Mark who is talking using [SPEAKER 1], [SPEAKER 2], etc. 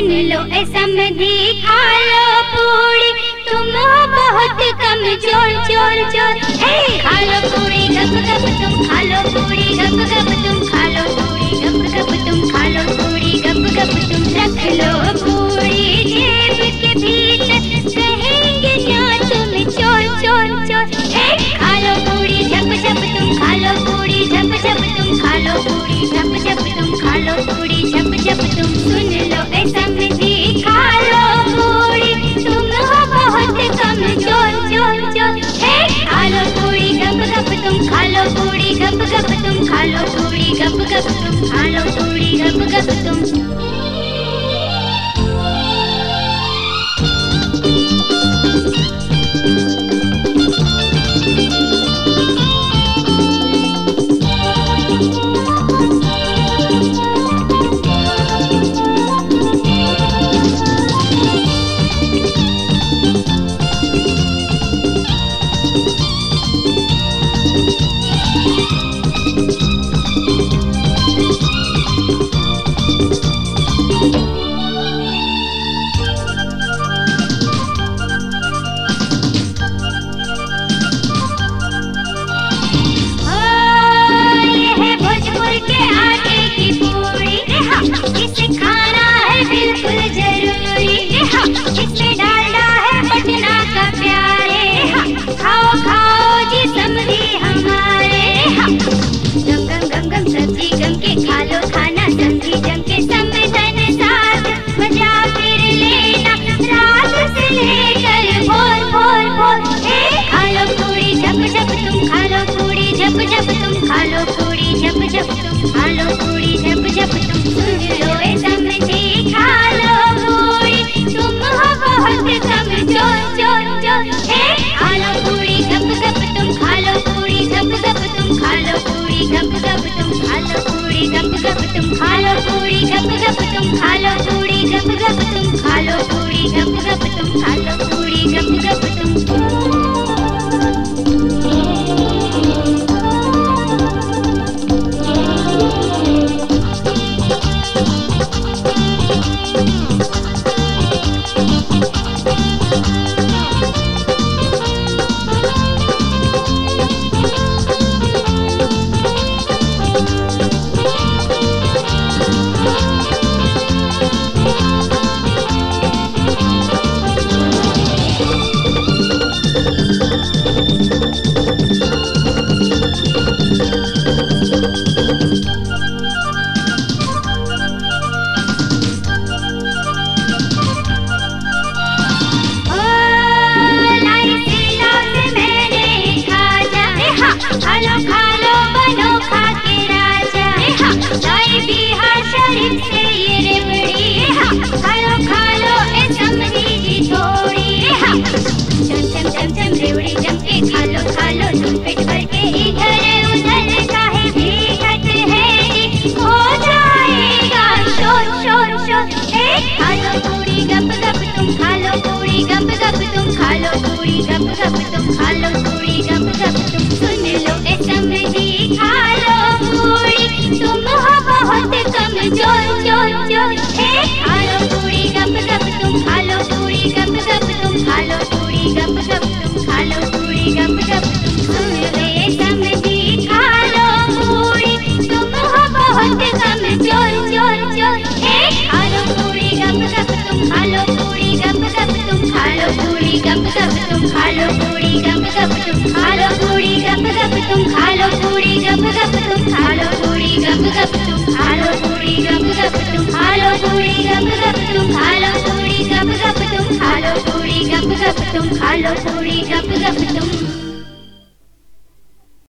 [SPEAKER 1] सुन लो ए समधी खा लो पूरी, तुम हो बहुत कमजोर चोर चोर। खा लो पूरी गप गप तुम खा लो पूरी गप गप तुम खा लो पूरी गप गप तुम खा लो पूरी गप गप तुम। रख लो पूरी जेब के भीतर, कहेंगे ना तुम चोर चोर चोर। खा लो पूरी झप झप तुम खा लो पूरी झप झप तुम खा लो पूरी झप झप तुम खा लो पूरी झप झप तुम। सुन लो ए समधी खा लो पूरी, तुम हो बहुत कमजोर चोर चोर। खा लो पूरी गप गप तुम खा लो पूरी गप गप तुम खा लो पूरी गप गप तुम खा लो पूरी गप गप तुम।
[SPEAKER 2] तुम खा लो पूरी गप गप तुम।